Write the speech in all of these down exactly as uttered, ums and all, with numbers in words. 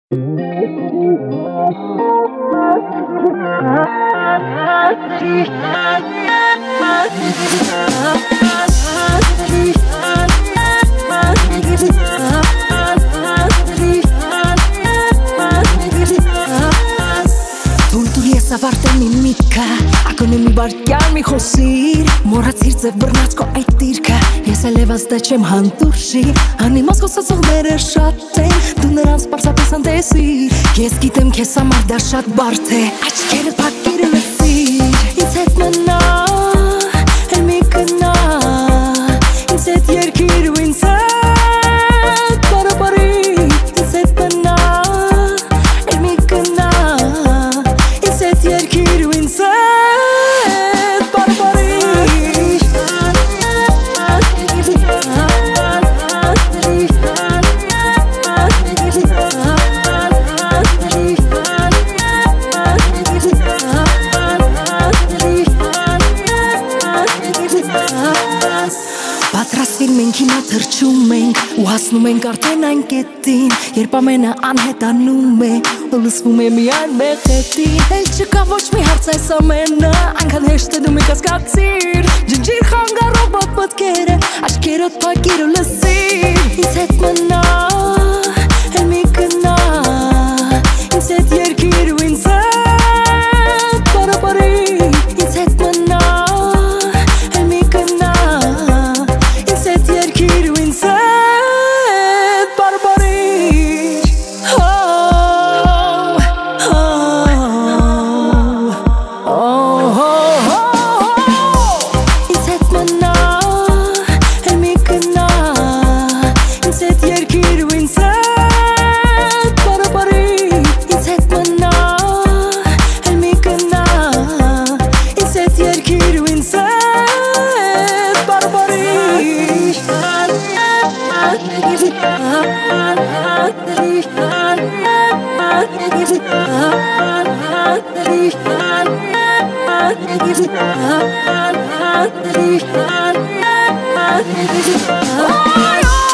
Թույլ ես ավարտել իմ միտքը, ակոնեմ մի վարկյան մի խոսիր, մոռացիր ձև բռնած քո այդ դիրքը, ես այլևս դա չեմ հանդուրժի, անիմաց խոսացողները շատ են, դու նրանց պարզապես անտեսիր, ես գիտեմ քեզ համար դա շատ բարդ է, աչքերդ փակիր ու լսիր, ինձ հետ մնա, էլ մի գնա, ինձ հետ երգիր ու ինձ հետ բարաբարի, ինձ հետ մնա, էլ մի գնա, ինձ հետ երգիր ու ինձ հետ բարաբարի. Պատրաստվիր մենք հիմա թրջում ենք ու հասնում ենք արդեն այն կետին, երբ ամենը անհետանում է ու լսվում է միայն մեղեդին, էլ չկա ոչ մի հարց այս ամենը, այնքան հեշտ է դու մի կասկածիր, ջնջիր խանգարող մոտ մտքերը, աչքերդ փակիր ու լսիր, ինձ հետ մնա, էլ մի գնա, ինձ հետ երգիր ու ինձ հետ բարաբարի, ինձ հետ մնա, էլ մի գնա, ինձ հետ երգիր ու ինձ հետ բարաբարի.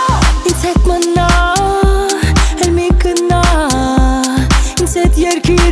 Ինձ հետ մնա, էլ մի գնա, ինձ հետ երգիր